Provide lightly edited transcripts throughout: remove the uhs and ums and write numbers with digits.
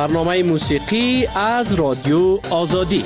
برنامه موسیقی از رادیو آزادی.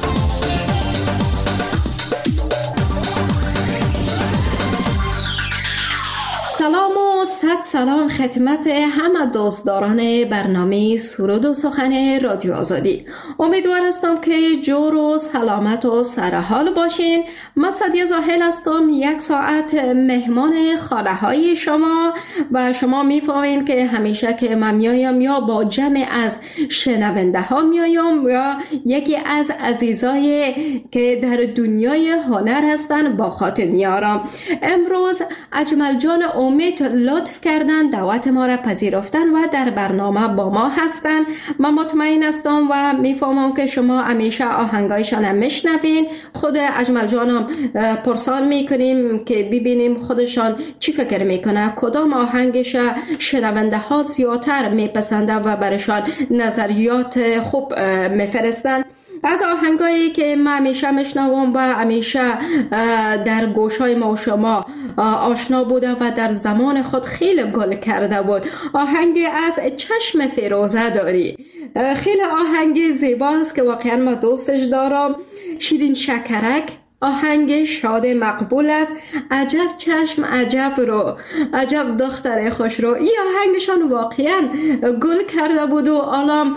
سلام و صد سلام خدمت همه دوستداران برنامه سرود و سخن رادیو آزادی. امیدوار هستم که جور و سلامت و سرحال باشین. من سعدیه زاهل هستم، یک ساعت مهمان خانه های شما و شما میفهمین که همیشه که من میایم یا با جمع از شنونده ها میایم یا یکی از عزیزای که در دنیای هنر هستن با خاطر میارم. امروز اجمل جان امید لطف کردن دعوت ما را پذیرفتن و در برنامه با ما هستن. من مطمئن هستم و میفهمم که شما همیشه آهنگایشان هم میشنوین. خود اجمل جانم پرسان میکنیم که ببینیم خودشان چی فکر میکنه، کدام آهنگش شنونده ها زیادتر میپسنده و برشان نظریات خوب میفرستن. از آهنگایی که من همیشه میشنوم و همیشه در گوشهای ما و شما آشنا بوده و در زمان خود خیلی گل کرده بود، آهنگ از چشم فیروزه داری. خیلی آهنگ زیباست که واقعا ما دوستش دارم. شیرین شکرک آهنگ شاد مقبول است. عجب چشم عجب رو، عجب دختر خوش رو. این آهنگشان واقعا گل کرده بود و الان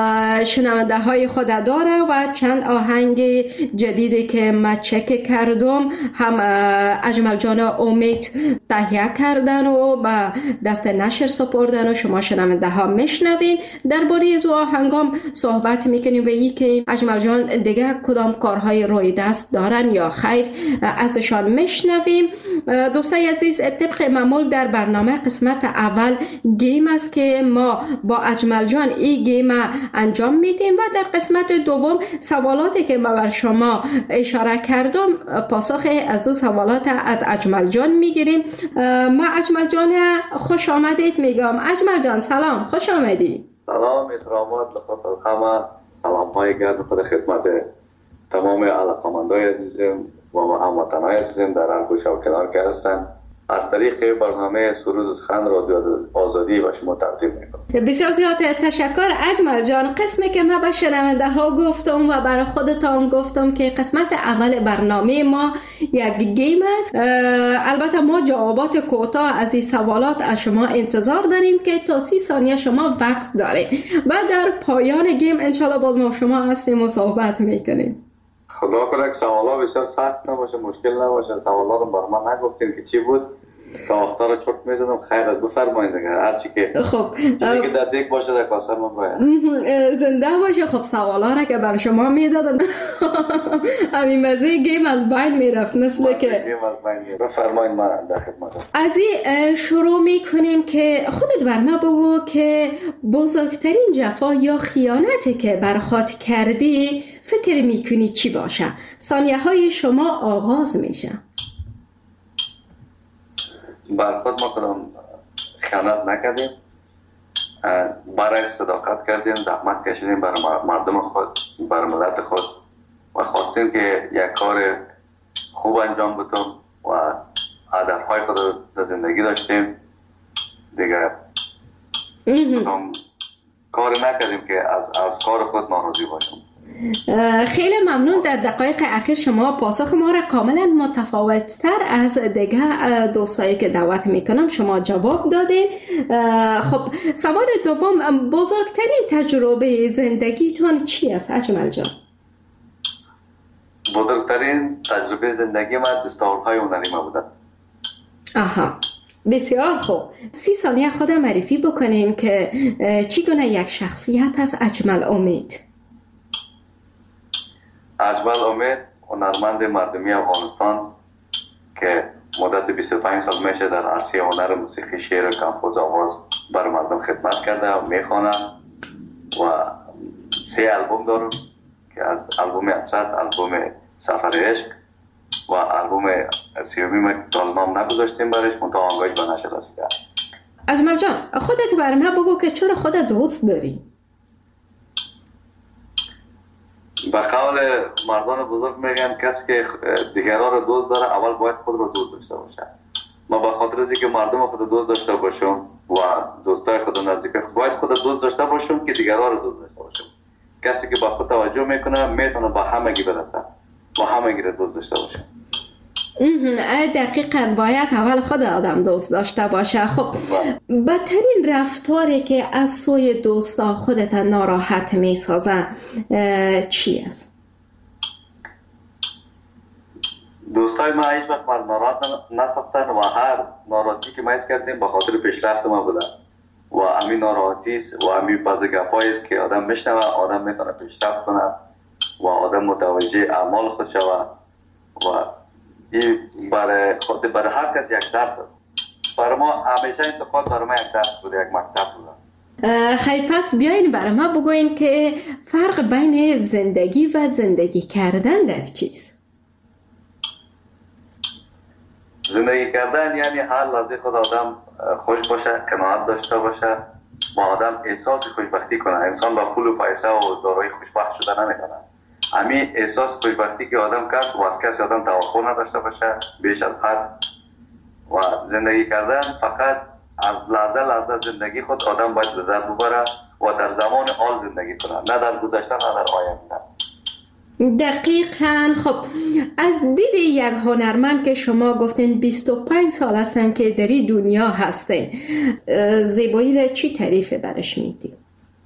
شنونده های خود داره و چند آهنگ جدیدی که من چک کردم هم اجمل جان امید تهیه کردن و با دست نشر سپردن و شما شنونده ها میشنوین. درباره از آهنگام صحبت میکنیم و این که اجمل جان دیگه کدام کارهای روی دست دارن یا خیر ازشان میشنویم. دوستای عزیز، طبق معمول در برنامه قسمت اول گیم است که ما با اجمل جان این گیم انجام میدیم و در قسمت دوم سوالاتی که ما بر شما اشاره کردم پاسخ از دو سوالات از اجمل جان میگیریم. ما اجمل جان خوش آمدید میگم. اجمل جان سلام، خوش آمدی. سلام، احترامات لخص الخمه، سلام های گرد خود خدمت تمام علاقمندای عزیزم و هموطنای عزیزم در هر گوشه و کنار که هستن. از طریق برنامه سرود و سخن رادیو آزادی و شما تقدیم میکنم. بسیار زیاد تشکر اجمل جان. قسمی که من به شنونده ها گفتم و برای خودتان گفتم که قسمت اول برنامه ما یک گیم است. البته ما جوابات کوتاه از این سوالات از شما انتظار داریم که تا 30 ثانیه شما وقت دارید و در پایان گیم انشالله باز ما شما هستیم و صحبت میکنیم. خدا کنه که سوالا بسیار سخت نباشه، مشکل نباشه. سوالا رو بر من نگفتین که چی بود تا اختار چرت میزنم. خیر از بفرمایید دیگه، هر چی که خب چیزی که در دیگ باشه در کاسه من باید زنده باشه. خب سوالا را که بر شما میدادم همین مزه گیم از بین میرفت مثل که گیم از بین میرفت. بفرمایید من در خدمتم. از این شروع میکنیم که خودت بر ما بگو که بزرگترین جفا یا خیانتی که بر خود کردی فکر میکنی چی باشه؟ ثانیه های شما آغاز میشه. بر خود ما کدام خیانت نکردیم، برای صداقت کردیم، زحمت کشیدیم برای مردم خود، برای ملت خود و خواستیم که یک کار خوب انجام بدیم و هدفهای خود در زندگی داشتیم دیگه. کدام کار نکردیم که از کار خود ناراضی باشیم. خیلی ممنون. در دقایق اخیر شما پاسخ ما را کاملا متفاوت‌تر از دیگه دوستایی که دعوت میکنم شما جواب دادین. خب سوال دوم، بزرگترین تجربه زندگیتون چی است اجمل جان؟ بزرگترین تجربه زندگی من دستاوردهای هنری ما بوده. آها، بسیار خوب. 30 ثانیه خودم معرفی بکنیم که چگونه یک شخصیت است اجمل امید. اجمل امید هنرمند مردمی افغانستان که مدت 25 سال میشه در عرصه هنر موسیقی، شعر و کمپوز آواز بر مردم خدمت کرده و میخوانم و 3 آلبوم دارم که از آلبوم حسرت، آلبوم سفر عشق و آلبوم 30 نام نگذاشتیم برش منتها آهنگاش به نشر رسیده. اجمل جان خودت بر من بگو که چرا خودت دوست داری؟ به قول مردان بزرگ میگن کسی که دیگران رو دوست داره اول باید خود رو دوست داشته باشه. ما به خاطر از اینکه مردم خود دوست داشته باشم و دوستای خود نزدیک باید خود دوست داشته باشم که دیگران رو دوست داشته باشم. کسی که با خود توجه میکنه میتونه با همگی برسه، با همگی رو دوست داشته باشه. دقیقاً باید اول خود آدم دوست داشته باشه. خب بدترین رفتاری که از سوی دوستا خودت ناراحت میسازه چی است؟ دوستای ما هیچ وقت من ناراحت نساختن و هر ناراحتی که ما حس کردیم به خاطر پیشرفت ما بوده و همین ناراحتی و همین بعض گپایی است که آدم میشنوه، آدم میتونه پیشرفت کنه و آدم متوجه اعمال خود شوه و این برای هر کس یک درس است. برای ما همیشه انتقاد برای ما یک درس بوده، یک مکتب بوده. خیلی پس بیاین برای ما بگوین که فرق بین زندگی و زندگی کردن در چیست؟ زندگی کردن یعنی هر لحظه خود آدم خوش باشه، قناعت داشته باشه و آدم احساس خوشبختی کنه. انسان با پول و پیسه و دارایی خوشبخت شده نمیکنه. همین احساس خوشبختی که آدم کرد و از کسی آدم توقع نداشته باشه بیش از حد و زندگی کردن فقط از لحظه زندگی خود آدم باید لذت ببره و در زمان حال زندگی کنه، نه در گذشته نه در آینده. دقیقاً. خب از دید یک هنرمند که شما گفتین 25 سال هستن که در این دنیا هستین، زیبایی را چی تعریف برش میدید؟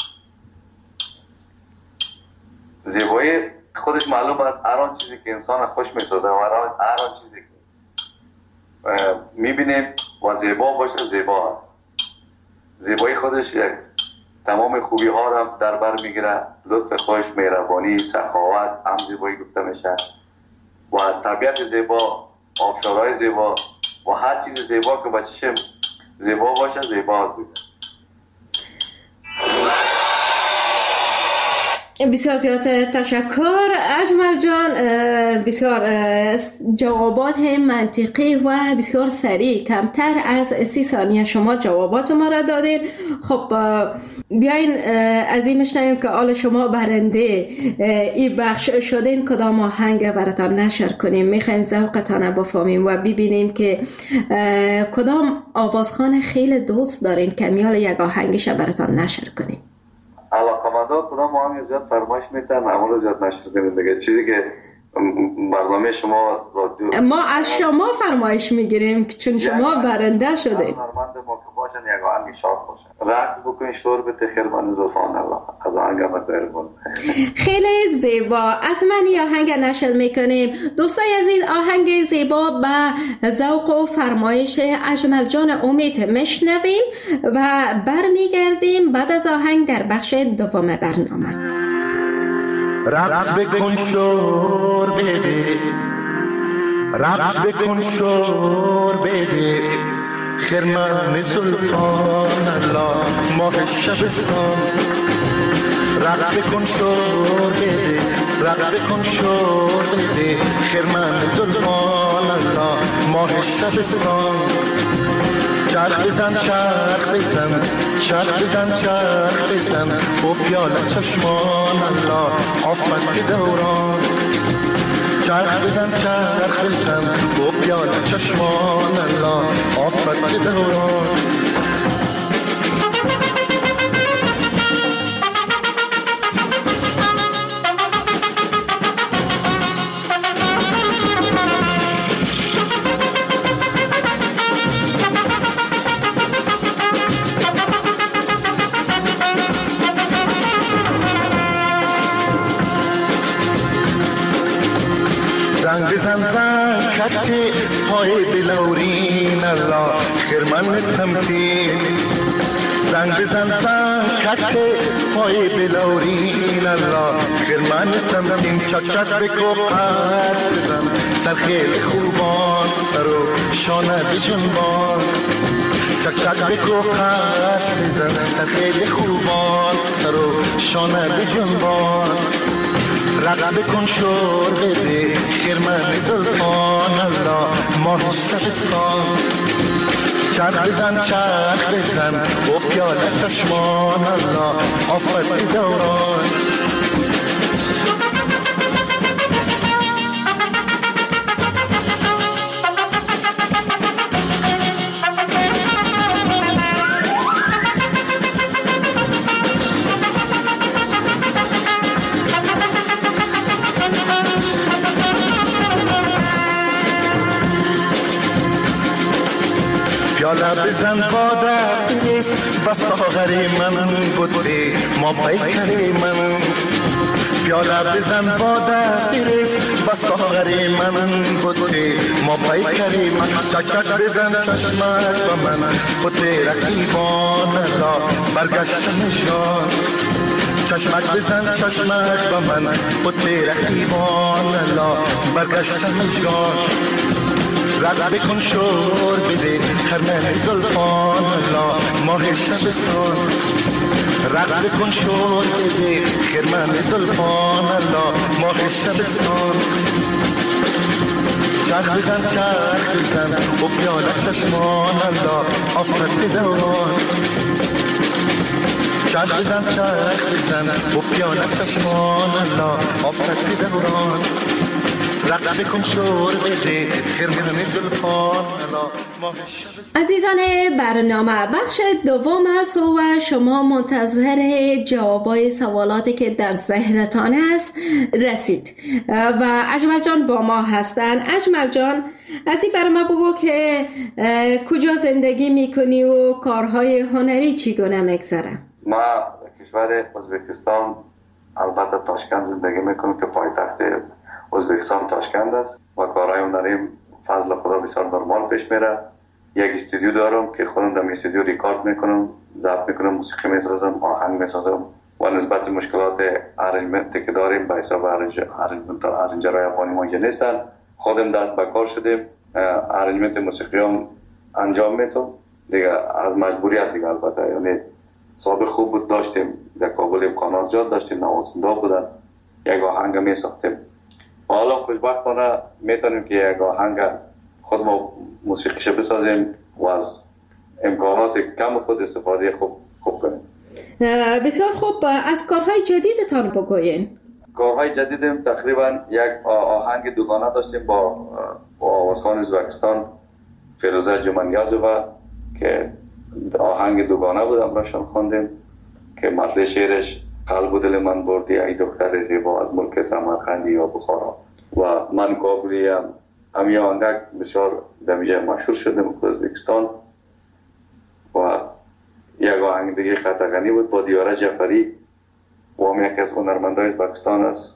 زیبایی خودش معلوم است، هر آن چیزی که انسان خوش میسازه و هر آن چیزی که میبینیم و زیبا باشه زیبا است. زیبایی خودش یک تمام خوبی ها را در بر میگیره، لطف خوش، مهربانی، سخاوت هم زیبایی گفته میشه و طبیعت زیبا، آبشارهای زیبا و هر چیز زیبا که با چشم زیبا باشه زیبا بوده. بسیار زیاد تشکر اجمل جان، بسیار جوابات منطقی و بسیار سریع، کمتر از 30 ثانیه شما جوابات ما را دادین. خب بیاین از این میشنویم که حال شما برنده این بخش شدین، کدام آهنگ براتان نشر کنیم؟ میخوایم ذوقتان بفهمیم و ببینیم که کدام آوازخوان خیلی دوست دارین که میال یک آهنگش براتان نشر کنیم. علاقمندان کدام آهنگ زیاد فرمایش میتن اما زیاد نشر کنیم دیگه، چیزی که برنامه شما رادیو ما از شما فرمایش میگیریم چون شما برنده شده. هنرمند ما که باشن یک آهنگ شاد باشن، رقص بکنین، شور بده خیرمن زلفان الله از آهنگ مزایر بود. خیلی زیبا، حتما این آهنگ نشر میکنیم. دوستای عزیز، آهنگ زیبا به ذوق و فرمایش اجمل جان امید میشنویم و برمیگردیم بعد از آهنگ در بخش دوم برنامه. رقص بکن شور بده، رقص بکن شور بده، خرمن سلطان الله ماه شبستان. رقص بکن شور بده، رقص بکن شور بده، خرمن سلطان الله ماه شبستان. چرخ بزن چرخ بزن، چرخ بزن چرخ بزن، با پیاله چشمان الله آفت دوران. چرخ بزن چرخ بزن، با پیاله چشمان الله آفت دوران. زنگ بزن زنگ کت پای بلورین الله خرمن تمکین. زنگ بزن زنگ کت پای بلورین الله خرمن تمکین. چاک چاک بکو قرص بزن، سر خیلی خوبان سر و شانه بجنبان. چاک چاک بکو قرص بزن، سر خیلی خوبان سر و شانه بجنبان. رقص بکن شور بده، خرمن زلفان الله ماه شبستان. چرخ بزن چرخ بزن، با پیاله چشمان الله آفت دوران. پیاله بزن باده بریز و ساغری من بوده ما پیکری من پیاله بزن باده بریز و ساغری من بوده ما پیکری من چچ بزن چشمک و من بوده رقیبان لا برگشتن جان چشمک بزن چشمک و من بوده رقیبان لا برگشتن جان رقص بکن شور بده خرمه زلفان لا ماه شبستان رقص بکن شور بده خرمه زلفان لا ماه شبستان چرخ بزن چرخ بزن و پیاله چشمان لا آفت دوران چرخ بزن چرخ بزن و پیاله چشمان لا آفت دوران رقص بکن شور بده خرمن زلفان عزیزان برنامه بخش دوم است و شما منتظر جوابای سوالاتی که در ذهنتان است رسید و اجمل جان با ما هستن. اجمل جان از این برنامه بگو که کجا زندگی میکنی و کارهای هنری چگونه میگذره؟ ما در کشور ازبکستان البته تاشکند زندگی میکنم که پایتخت ازبکستان تاشکند است و کارهای هنریم فضل خدا بسیار نرمال پیش میره. یک استودیو دارم که خودم در استودیو ریکارد میکنم، ضبط میکنم، موسیقی میسازم، آهنگ میسازم و نسبت مشکلات ارنجمنتی که داریم به حساب ارنجرهای افغانی ما نیستن. خودم دست به کار شدیم، ارنجمنت موسیقی هم انجام میتونم دیگه از مجبوریت دیگه. البته یعنی سابق خوب بود، داشتیم در کابل امکانات زیاد داشتیم، نوازنده بودن، یک آهنگ میساختیم. حالا خوشبختانه میتونیم که یک آهنگ خود ما موسیقیش بسازیم و از امکانات کم خود استفاده خوب کنیم. بسیار خوب. از کارهای جدیدتان بگوین. کارهای جدیدم تقریبا یک آهنگ دوگانه داشتیم با آوازخوان ازبکستان فیروزه جمانیازووا که آهنگ دوگانه بود، امراشان خواندیم که مطلع شعرش قلب و دل من بردی ای دختر زیبا از ملک سمرقندی یا بخارا و من کابلی همین آهنگ بسیار دمیجه مشهور شده در ازبکستان. و یک آهنگ دیگه خطغنی بود با دیاره جعفری و هم یکی از هنرمندای ازبکستان است.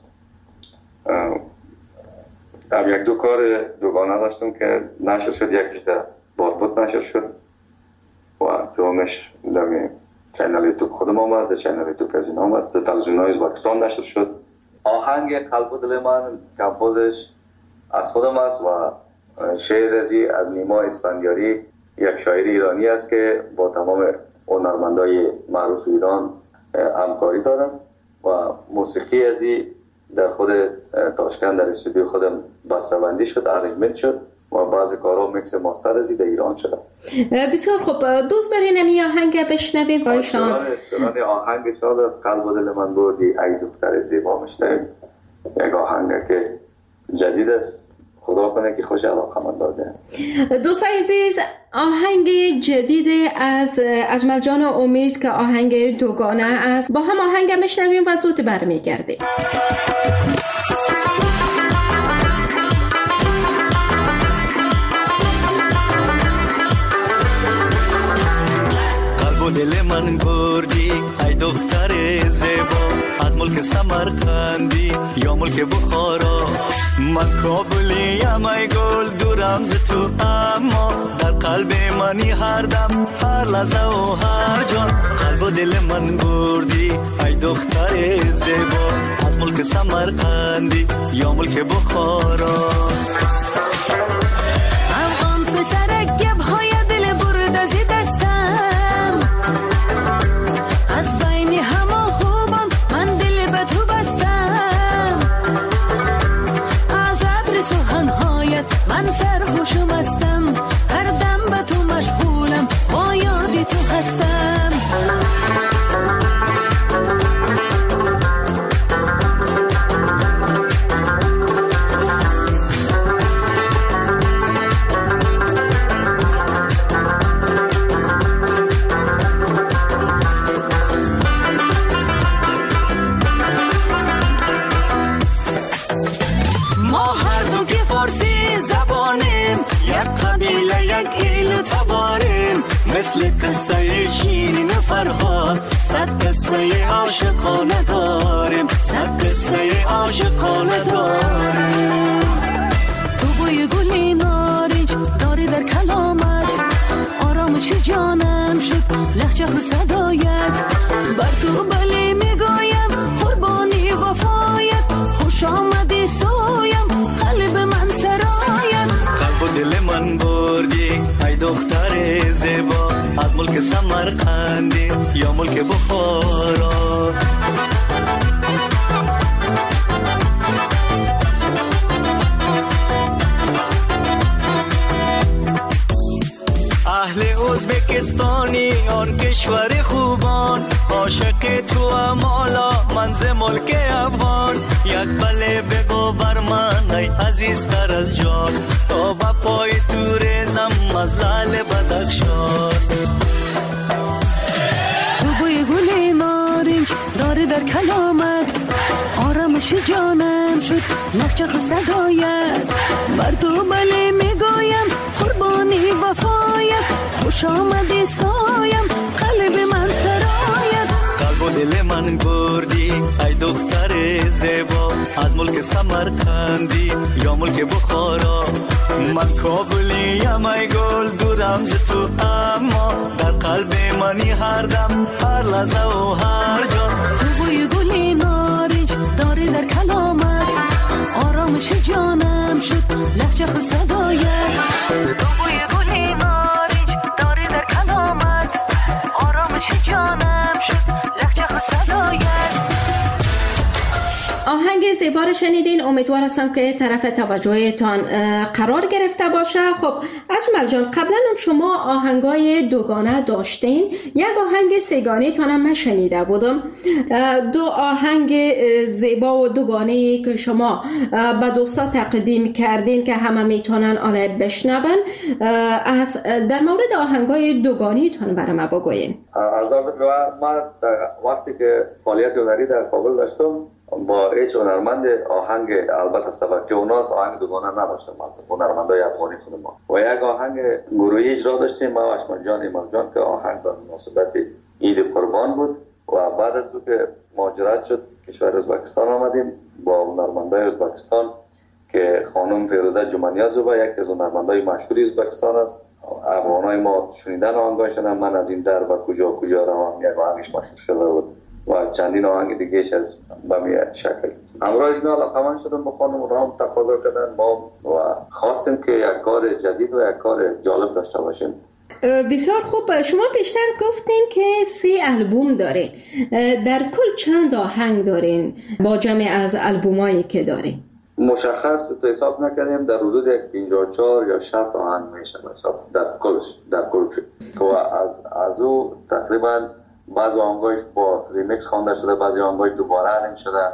یک دو کار دوگانه داشتم که نشر شد، یکیش در بارپوت نشر شد و دومش در چینل یوتیوب خودم آمد، در چینل یوتیوب از این آمد، در تلویزیون‌های ازبکستان نشر شد. آهنگ قلب و دل من کمپوزش از خودم است و شعر رزی از نیما اسفندیاری، یک شاعر ایرانی است که با تمام هنرمندای معروف ایران همکاری دارم و موسیقی ازی در خود تاشکند در استودیو خودم بسته‌بندی شد، ارنجمنت شد و بعضی کارها میکس ماستر ازی در ایران شده. بسیار خوب. دوست دارین این آهنگ بشنویم بایشان؟ دلان آهنگ شاد از قلب و دل من بردی ای دختر زیبا میشنویم. یک آهنگ که جدید است، خدا کنه که خوش علاقه من داده. دوستان عزیز، آهنگ جدید از اجمل جان امید که آهنگ دوگانه است، با هم آهنگ میشنویم و زود برمیگردیم. قلب و دل من بردی ای دختر زیبا از ملک سمرقندی یا ملک بخارا. من کابلیم ای گل دورم ز تو، اما در قلب منی هر دم هر لحظه و هر جان. قلب و دل من بردی ای دختر زیبا از ملک سمرقندی یا ملک بخارا. افغان پسرک گبهای دل برد از دستم، از بین همه خوبان من دل به تو بستم. از عطر سخنهایت من سرخوشم هستم، هر دم به تو مشغولم، با یاد تو هستم. یک قبیله یک ایل تباریم، مثل قصه شیرین فرهاد، صد قصه عاشقانه داریم، صد قصه عاشقانه داریم. تو بوی گلی نارنج داری در کلامت، آرامش جانم شد لحجه و صدایت. بر تو بله میگویم قربانی وفایت، خوش آمدی سویم قلب من سرایت. قلب و دل من بردی ای دختر زیبا، از ملک سمرقندی یا ملک بخارا. اهل ازبکستانی آن کشور خوبان، عاشق تو امالا منز ملک افغان. یک بله بگو بر من ای عزیزتر از جان، تا با پای تو ریزم از لعل بدخشان. تو بوی گلی نارنج داری در کلامت، آرامش جانم شد لحجه و صدایت. بر تو بله میگویم قربانی وفایت، خوش آمدی سایم قلب من سرایت. قلب و دل من بردی ای دختر زیبا، از ملک سمرقندی یا ملک بخارا. من کابلیم ای گل دورم ز تو، اما در قلب منی هر دم هر لحظه و هر جا. تو بوی گلی نارنج داری در کلامت، آرامش جانم شد لحجه و صدایت. تو بوی گلی نارنج داری در کلامت، آرامش جانم شد لحجه و صدایت. آهنگ زیبا رو شنیدین. امیدوار هستم که طرف توجهتان قرار گرفته باشه. خب اجمل جان، قبلا هم شما آهنگای دوگانه داشتین، یک آهنگ سه‌گانه تانم من شنیده بودم. دو آهنگ زیبا و دوگانه که شما به دوستا تقدیم کردین که همه میتونن آن بشنون، در مورد آهنگای دوگانه تان برام بگوین. از من وقتی که فعالیت هنری در کابل داشتم با هیچ هنرمند آهنگ، البته از طبقه اوناس آهنگ دوگانه نداشتم، هنرمندای افغانی خود ما، و یک آهنگ گروهی اجرا داشتیم ما و اشمل جان ایمان جان که آهنگ به مناسبت عید قربان بود. و بعد از که مهاجرت شد کشور ازبکستان آمدیم با هنرمندای ازبکستان که خانم فیروزه جمانیازووا یک از هنرمندای مشهوری ازبکستان است. افغانای ما شنیدن آهنگاشون، من از این در و کجا کجا روم یک آهنگش مشهور شده بود و چندین آهنگ دیگهش از بمی شکل. امروز اینا علاقمند شدم با خانم و رام تقاضا کردن ما و خواستیم که یک کار جدید و یک کار جالب داشته باشیم. بسیار خوب. شما بیشتر گفتین که 3 آلبوم دارین، در کل چند آهنگ دارین با جمع از آلبومایی که دارین؟ مشخص تو حساب نکردیم، در حدود 54 یا 60 آهنگ میشه حساب در کل که از او تقریبا بعضی آهنگاش با ریمیکس خوانده شده، بعضی آهنگاش دوباره رنگ شده.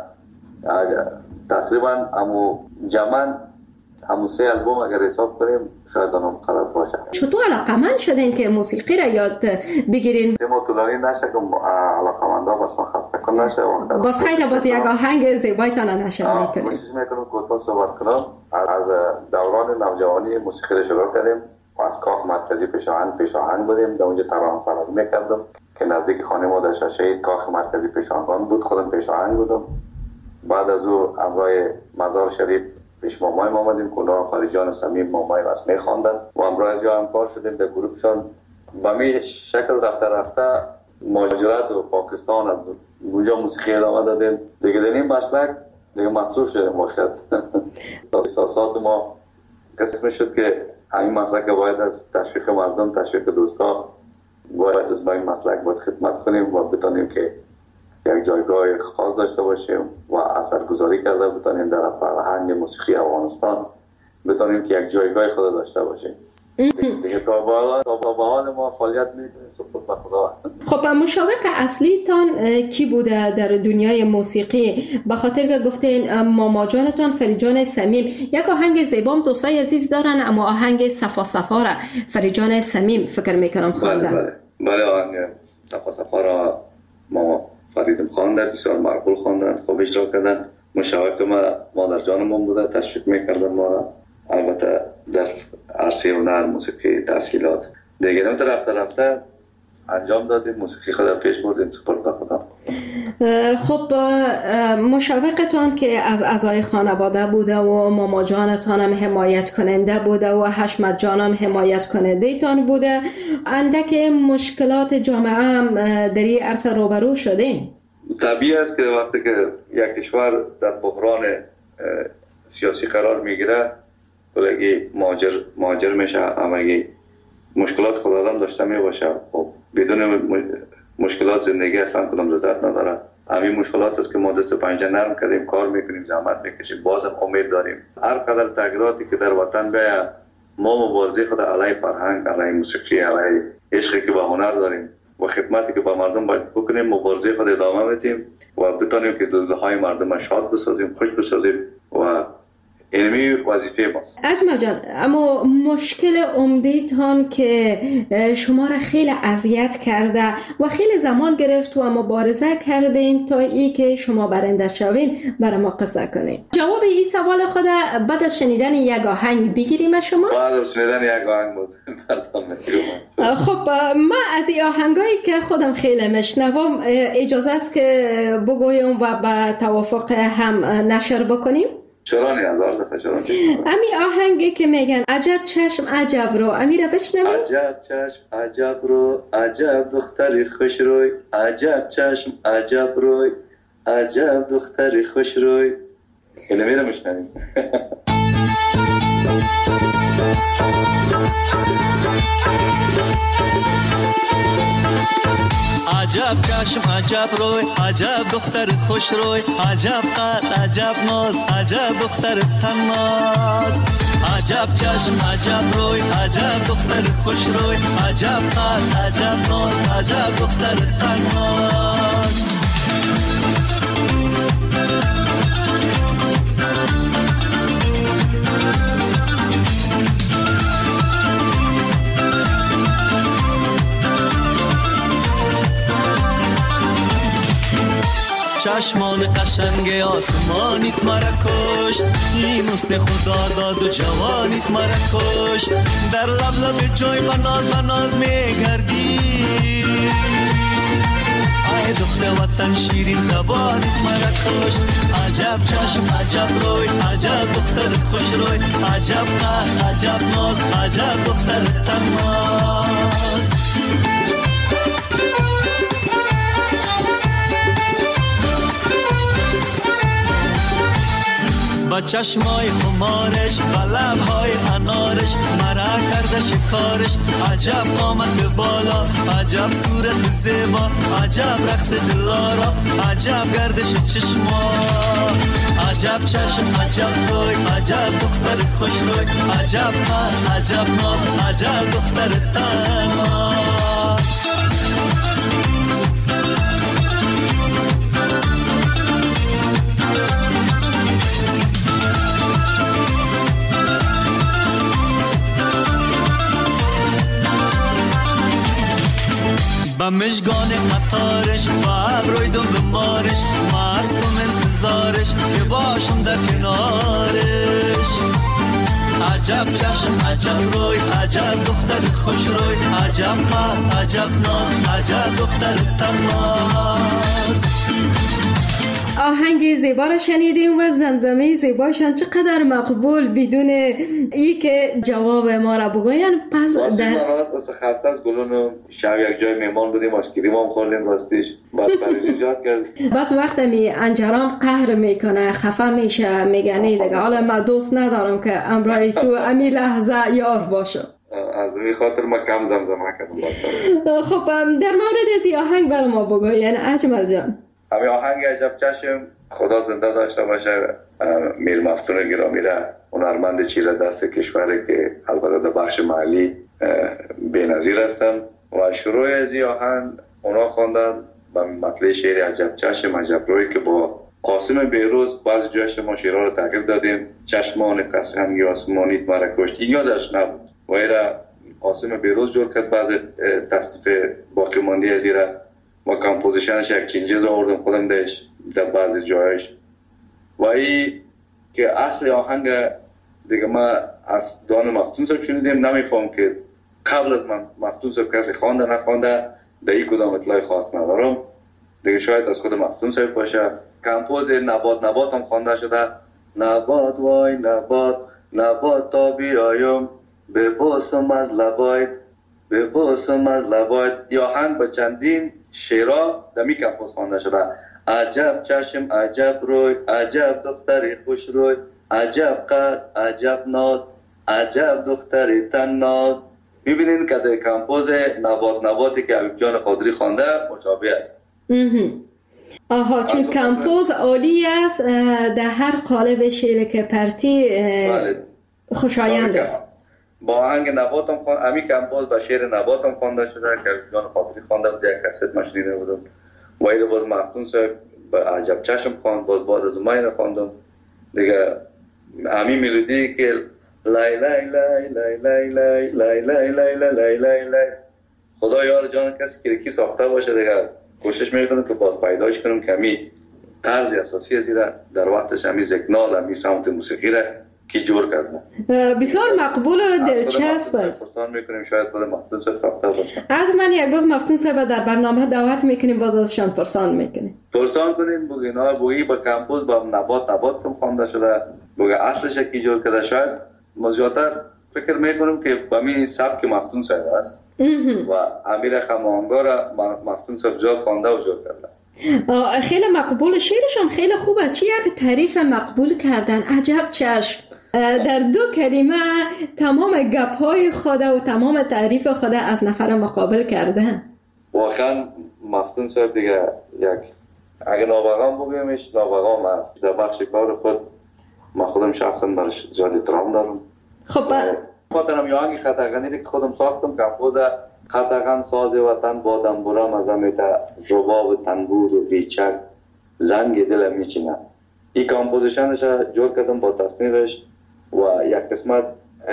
تقریبا جمعاً 3 آلبوم اگر حساب کنیم شاید اونم غلط باشه. چطور علاقمند شدین که موسیقی را یاد بگیرین؟ ما طولانی نشه که علاقمندا بس خسته کن نشه. باز خیلی باز یک آهنگ زیبایتان نشر میکنیم. کوشش میکنم کوتاه صحبت کنم. از دوران نوجوانی موسیقی را شروع کردیم و از کاخ مرکزی پیشاهنگ بودیم، در اونجا ترانه سرایی میکردم که نزدیک خانه ما در شاشه‌ای کاخ مرکزی پیشاهنگ بود، خودم پیشاهنگ بودم. بعد از او همراه مزار شریف پیش مامای ما آمدیم، کلاه خارجان و سمیم مامای راست میخواندن و همراه از یا همکار شدیم در گروهشان. به می شکل رفته مهاجرت و پاکستان از اونجا موسیقی ادامه دادیم دیگه. در این مسلک دیگه مصروف شدیم باشد. احساسات ما قسم شد که همین مسلک باید از تشویق مردم، تشویق دوستا باید از این مسلک باید خدمت کنیم و بتانیم که یک جایگاه خاص داشته باشیم و اثرگذاری کرده بتانیم در فرهنگ موسیقی افغانستان، بتانیم که یک جایگاه خود داشته باشیم. دیگه تا به حال ما فعالیت میکنیم سپرد به خدا. خب مشوق اصلی تان کی بوده در دنیای موسیقی؟ به خاطر که گفتین ماما جانتان فریجان سمیم، یک آهنگ زیبام دوستای عزیز دارن، اما آهنگ صفا صفا را فریجان سمیم فکر میکنم خواندن. بله آهنگ صفا صفا را ماما فریدم خواندن، بسیار معقول خواندن، خوب اجرا کردن. مشوق ما مادر جانمون بوده، تشویق میکردن ما را. البته در عرصه هنر موسیقی تحصیلات دیگه رفته انجام دادیم، موسیقی خود پیش بردیم سپرد به خدا. خب مشوقتان که از اعضای خانواده بوده و ماما جانتان هم حمایت کننده بوده و حشمت جان هم حمایت کننده تان بوده، اندک مشکلات جامعه هم در این عرصه روبرو شدیم. طبیعی است که وقتی که یک کشور در بحران سیاسی قرار میگیره بلگی مهاجر میشه، همگی مشکلات خود آدم داشته میباشه. خب بدون مشکلات زندگی اصلا کدام لذت نداره. همین مشکلات است که ما دست پنجه نرم کردیم، کار میکنیم، زحمت میکشیم، بازم امید داریم هر قدر تغییراتی که در وطن بیاید ما مبارزه خود علیه فرهنگ، علیه موسیقی، علیه عشقی که به هنر داریم و خدمتی که به مردم باید بکنیم مبارزه خود ادامه بدیم و بتونیم که دلهای مردم شاد بسازیم، خوش بسازیم و اینمی وظیفه ماست. اجمل جان، اما مشکل عمده‌تان که شما را خیلی اذیت کرده و خیلی زمان گرفت و مبارزه کردین تا ای که شما برنده شوین برای ما قصه کنین. جواب این سوال خود بعد از شنیدن یک آهنگ بگیریم شما؟ بعد از شنیدن یک آهنگ بود. خب ما از این آهنگایی که خودم خیلی میشنوم اجازه است که بگویم و به توافق هم نشر بکنیم؟ چرا نه؟ هزار دفعه چرا نه؟ امی آهنگی که میگن عجب چشم عجب رو، امی را بشنویم؟ عجب چشم عجب رو، عجب دختری خوش روی، عجب چشم عجب روی، عجب دختری خوش روی. اینو میرم بشنویم. عجب چشم عجب روی، عجب دختر خوش روی، عجب قد عجب ناز، عجب دختر تناز. عجب چشم عجب روی، عجب دختر خوش روی، عجب قد عجب ناز، عجب دختر تناز. چشمان قشنگ آسمانیت مرا کشت، این حسن خدا داد و جوانیت مرا کشت. در لب لب جای بناز میگردی، ای دختر وطن شیرین زبانیت مرا کشت. عجب چشم عجب روی، عجب دختر خوش روی، عجب قد عجب ناز، عجب دختر تناز. با چشمای خمارش، با لبهای انارش مرا کرده شکارش. عجب قامت بالا، عجب صورت زیبا، عجب رقص دلارا، عجب گردش چشما. عجب چشم عجب روی، عجب دختر خوش روی، عجب قد عجب ناز، عجب دختر تناز. با مشگان قطارش، با ابروی دنبالش، مستم انتظارش که باشم در کنارش. عجب چشم عجب روی، عجب دختر خوش روی، عجب قد عجب ناز، عجب دختر تناز. آهنگ زیبا را شنیدیم و زمزمه زیباشان چقدر مقبول، بدون ای که جواب ما را بگوین. پس در راست خسته از گلونو شب یک جای مهمان بودیم، آشکریم هم خوردیم، راستیش بعد پریزی زیاد کردیم. بس وقت می انجرام قهر میکنه، خفه میشه، میگنی دیگه حالا من دوست ندارم که امرای تو امی لحظه یار باشه. از این خاطر ما کم زمزمه کردم. خب در مورد از آهنگ برای ما بگوین اجمل جان. همین آهنگ عجب چشم خدا زنده داشته باشه. میر مفتون گرامی را، هنرمند چیره دست کشوری که البته در بخش محلی بی‌نظیر هستن و شروع از این آهنگ اونا خواندن با مطلع شعر عجب چشم عجب روی که با قاسم بیروز بعضی جایش ما شعرها رو تغییر دادیم. چشمان قشنگ آسمانیت مرا کشت این یادش نبود و ایرا قاسم بیروز جور کرد. بعضی تصدیف باقی ماندی از ایرا و کمپوزیشنش یک چینجز آوردم خودم دهش در بعضی جایش و ای که اصل آهنگ دیگه ما از دان مفتون صاحب شنیدیم. نمیفهم که قبل از من مفتون صاحب کسی خوانده نخوانده در این کدام اطلاع خاص ندارم. دیگه شاید از خود مفتون صاحب باشه. کمپوز نبات هم خوانده شده. نبات وای نبات، نبات تا بیایم ببوسم از لبایت، ببوسم از لبایت. یا هنگ با چندین شعرها در می کمپوز خوانده شده. عجب چشم، عجب روی، عجب دختری خوش روی، عجب قد، عجب ناز، عجب دختری تناز. میبینین که در کمپوز نباتی که حبیب جان قادری خوانده مشابه است. آها، چون کمپوز عالی است، در هر قالب شعر که پرتی خوشایند است. با آهنگ نبات هم خوانده، امی کمپوز با شعر نبات هم خوانده شده که حبیب جان قادری خوانده بود. یک کست مشنیده بودم. و ایده باز مفتون صاحب با عجب چشم خواند، باز بعد از ما اینو خواندم دیگه. همین ملودی که لای لای لای لای لای لای لای لای لای لای لای لای، خدا یار جان کسی که ساخته باشه دیگه کوشش میکنم که باز پیداش کنم که همی طرز اساسی از در وقتش همی زکنال، همی سمت موسیقی را کی جور کردن. بسیار مقبول و دلچسب است. پرسان میکنیم شاید خود مفتون صاحب ساخته باشه. از من یک روز مفتون صاحب در برنامه دعوت میکنیم، باز ازشان پرسان میکنیم. پرسان کنین بگین ها بگی با کمپوز با نبات هم خوانده شده، بگی اصلش کی جور کرده. شاید مزیاتر فکر میکنم که با می سبک مفتون صاحب است و امیر خماهنگا را مفتون صاحب جاد خوانده و جور کرده. خیلی مقبول، شعرشم خیلی خوبه. چی یک تعریف مقبول کردن، عجب چشم. در دو کلمه تمام گپ‌های خود و تمام تعریف خود از نفر مقابل کردن. واقعا مفتون صاحب دیگه یک اگه نابغام بگیمش نابغام است. در بخش کار خود من خودم شخصا برش زیاد احترام دارم. خب خاطرم یا آنگی خطاغنی که خودم ساختم کمپوز خطاغن ساز وطن با دنبورم از همیتا رباب تنبور و بیچک زنگ دلم میچینه. این کمپوزیشنش جور کردم با تصنیفش و یک قسمت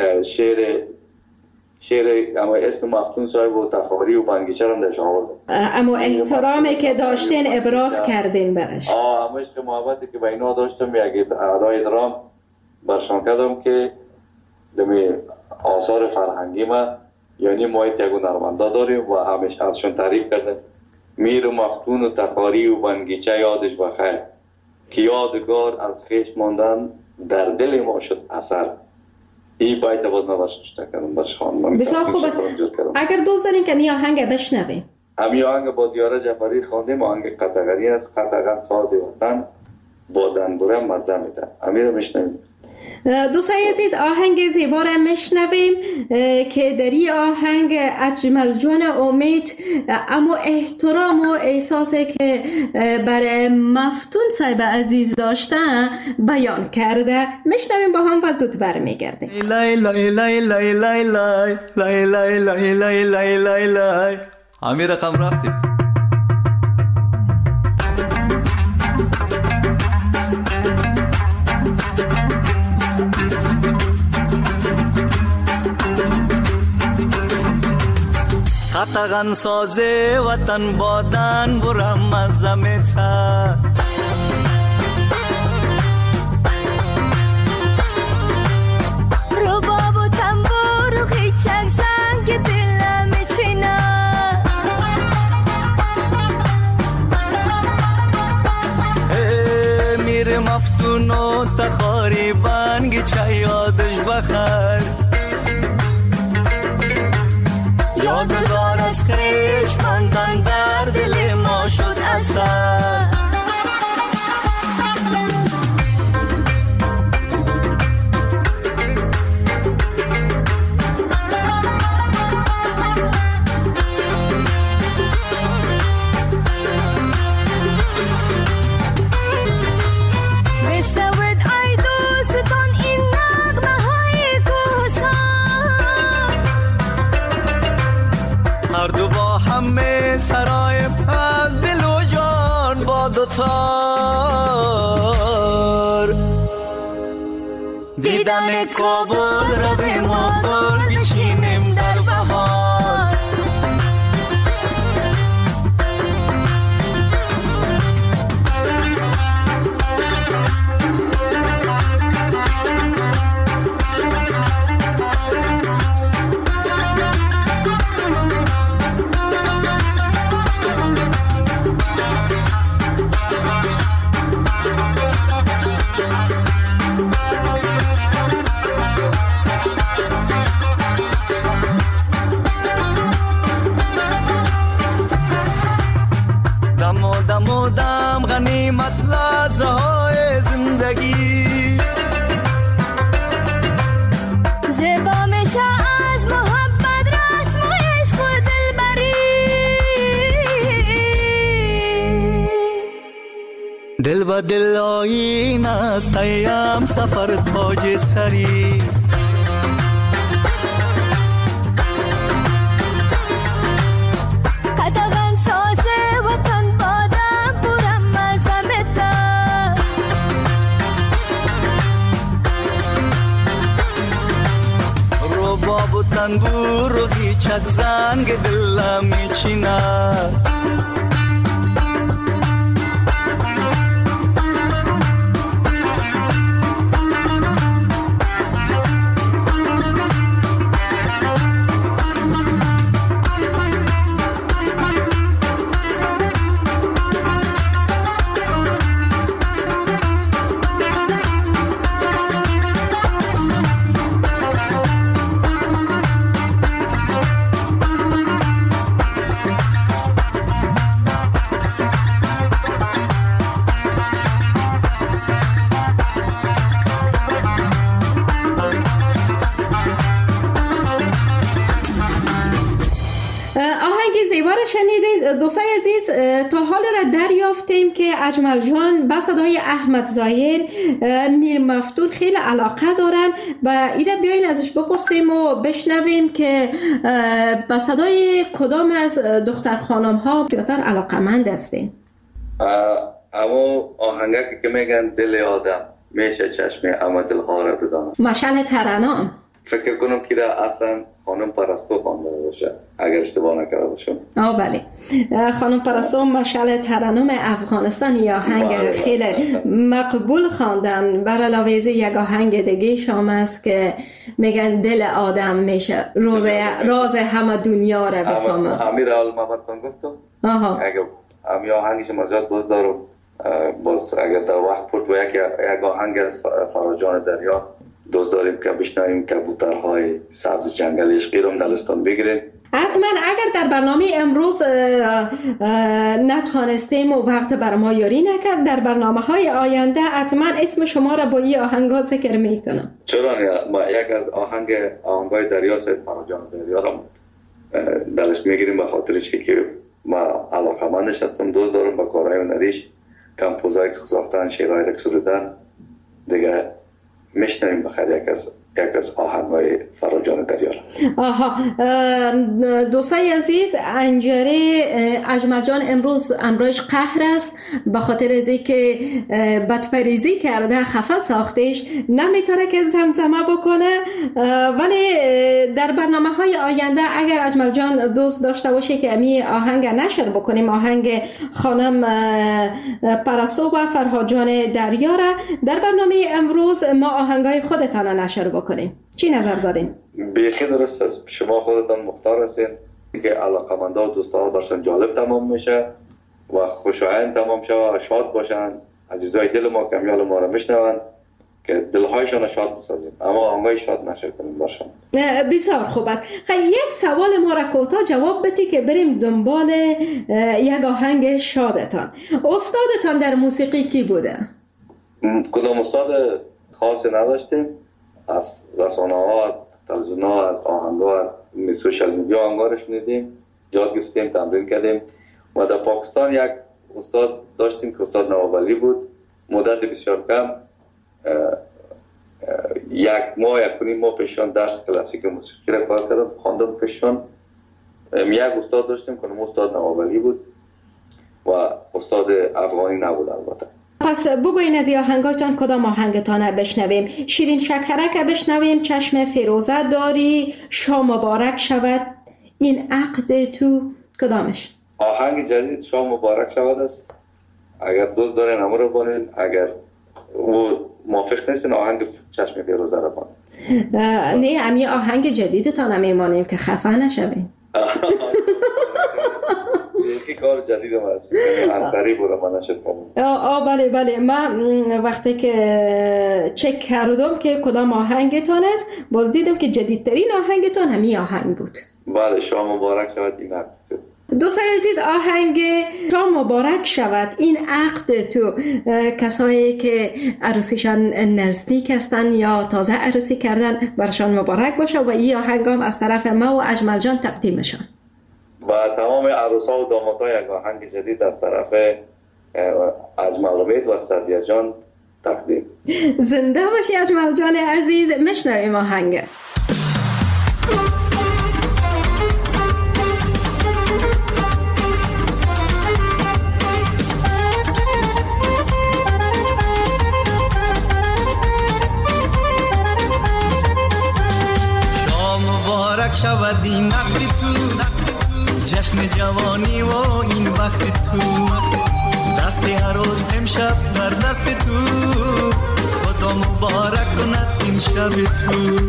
شعر اما اسم مفتون صاحب و تخاری و بنگیچه هم درش آوردم. اما احترامی که داشتین ابراز کردین برش. اما عشق محبتی که با اینا داشتم یک ادای احترام برشان کردم که دمی آثار فرهنگی ما یعنی ما یک هنرمندا داریم و همیشه ازشون تعریف کردم. میر و مفتون و تخاری و بنگیچه یادش بخیر که یادگار از خیش ماندن در دل ما شد اثر. این باید باز نباشش کردم برش خواندم. بسیار خوب است. اگر دوست دارین که می آهنگ بشنویم. همی آهنگ با دیاره جعفری خواندیم. آهنگ قطغری است. قطغن ساز وطن با دنبوره مزه میده. همی رو میشنویم. دوستای عزیز، آهنگ زیبا را میشنویم که در این آهنگ اجمل جان امید اما احترام و احساسی که برای مفتون صاحب عزیز داشتن بیان کرده. میشنویم با هم و زود برمیگردیم. لای لای لای لای لای لای لای لای لای لای لای لای لای همین رقم رفتیم. قطغن سازه وطن بادن برم از زمتا رباب و تنبور و خیچک زنگ دلم چینا میر مفتون و تخاری بنگ چه یادش بخیر یادگار از خیش ماندن در دل ما شد اثر سرای از دل و جان با دوتار دیدن کابل را به ما گل بچینیم در بهار و دل آیین است ایم سفر تاج سری قدغن ساز وطن بادم پورم مزمتا رباب و تنبور و هیچک زنگ دلم میچیند شنیدین دوستای عزیز، تا حال را دریافتیم که اجمل جان به صدای احمد ظاهر میر مفتون خیلی علاقه دارن و اینا بیاین ازش بپرسیم و بشنویم که به صدای کدام از دختر خانم ها بیشتر علاقمند هستین. اما آهنگی که میگن دل آدم میشه چشم اما دلها را بدانم، مشعل ترنم. فکر کنم که اصلا خانم پرستو خوانده باشه اگر اشتباه نکرده باشم. بله، خانم پرستو مشعل ترنم افغانستان یا آهنگ خیلی مقبول خواندن. بر علاوه از یک آهنگ دیگه شام است که میگن دل آدم میشه راز همه دنیا را بفهمه. امیر المحمدتون گفتم اگر امی آهنگش مزیاد باز دارم باز اگر در وقت پرد و یک آهنگ از فراجان دریا دوست داریم که بشنویم کبوترهای سبز جنگل عشقی رو دلستان بگیریم. حتما اگر در برنامه امروز نتوانستیم و وقت بر ما یاری نکرد، در برنامه های آینده حتما اسم شما را با این آهنگا ذکر میکنم. چرا ما یک از آهنگای دریا سید فراجان دریا را دلست میگیریم به خاطر چی که ما علاقمندش هستم، دوست دارم با کارهای هنریش کمپوزایی که ساختن، شعرهایی که سرودن دیگه میشنویم بخیر یک از آهنگای فراجان دریا. دوستای عزیز، انجره اجمل جان امروز امروز قهر است به خاطر از اینکه بدپریزی کرده، خفه ساختش، نمیتونه که زمزمه بکنه. ولی در برنامه های آینده اگر اجمل جان دوست داشته باشه که امی آهنگ نشر بکنیم، آهنگ خانم پرستو و فرهاد جان دریا را در برنامه امروز ما آهنگای خودتان نشر بکنیم، چی نظر دارین؟ بیخی درست است، شما خودتان مختار هستین که علاقمندا و دوستا داشتن جالب تمام میشه و خوشایند تمام شه و شاد باشن، عزیزای دل ما کمیال ما رو میشنون که دلهایشان شاد بسازیم، اما آهنگای شاد نشه کنیم باشن. بسیار خوب است. یک سوال ما را کوتاه جواب بدی که بریم دنبال یک آهنگ شادتان. استادتان در موسیقی کی بوده؟ کدام استاد خاصی نداشتیم، از رسانه ها، از تلویزیون ها، از آهنگ ها، از سوشال میدیا آهنگا رو شنیدیم، یاد گرفتیم، تمرین کردیم. و در پاکستان یک استاد داشتیم که استاد نواب علی بود، مدت بسیار کم، یک ماه یک نیم ماه پیشان درس کلاسیک موسیقی را کار کردم، خواندم پیشان. یک استاد داشتیم که استاد نواب علی بود و استاد افغانی نبود البته. پس بگوین از این آهنگاتان کدام آهنگتان بشنویم؟ شیرین شکرک بشنویم، چشم فیروزه داری، شام مبارک شود، این عقد تو، کدامش؟ آهنگ جدید شام مبارک شود است. اگر دوست دارین امر رو بانین، اگر موافق نیستین آهنگ چشم فیروزه رو بانین. نه امی آهنگ جدیدتان هم میمانیم که خفه نشویم. یکی کار جدید هم هست، انقری برو من نشد کنم. بله من وقتی که چک کردم که کدام آهنگتان است، باز دیدم که جدیدترین آهنگتان همین آهنگ بود. بله، شام مبارک شود این عقد. دوستان عزیز، آهنگ شام مبارک شود این عقد تو، کسایی که عروسیشان نزدیک هستن یا تازه عروسی کردن برشان مبارک باشه و این آهنگ هم از طرف ما و اجمل جان تقدیمشان. و تمام عروسا و دامادها یک آهنگ جدید از طرف اجمل امید و سعدیه جان تقدیم. زنده باشی اجمل جان عزیز. میشنویم آهنگ. مبارک شود این وقت تو، جشن جوانی و این وقت تو، دست هر روز امشب بر دست تو، خدا مبارک کند این شب تو.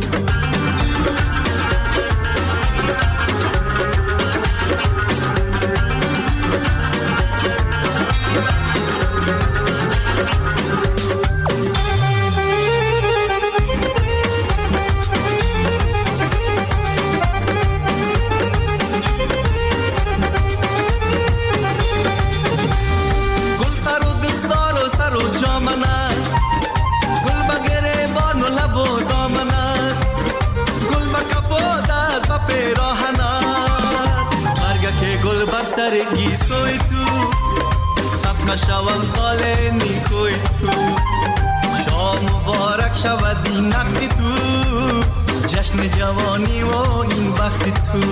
سرگی سوی تو سبقه شوم خال نیکوی تو، شام مبارک شود این نقد تو، جشن جوانی و این وقت تو.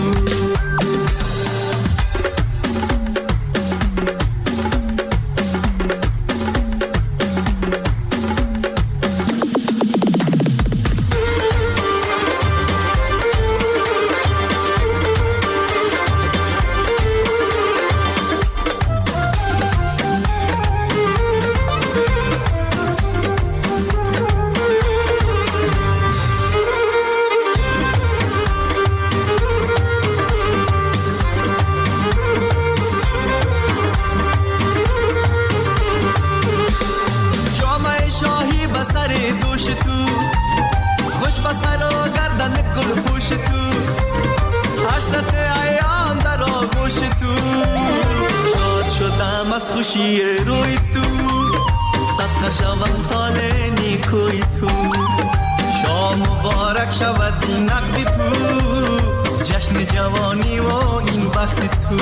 خوشی روی تو صدقه شوم حال نیکوی تو، شام مبارک شود این نقد تو، جشن جوانی و این وقت تو.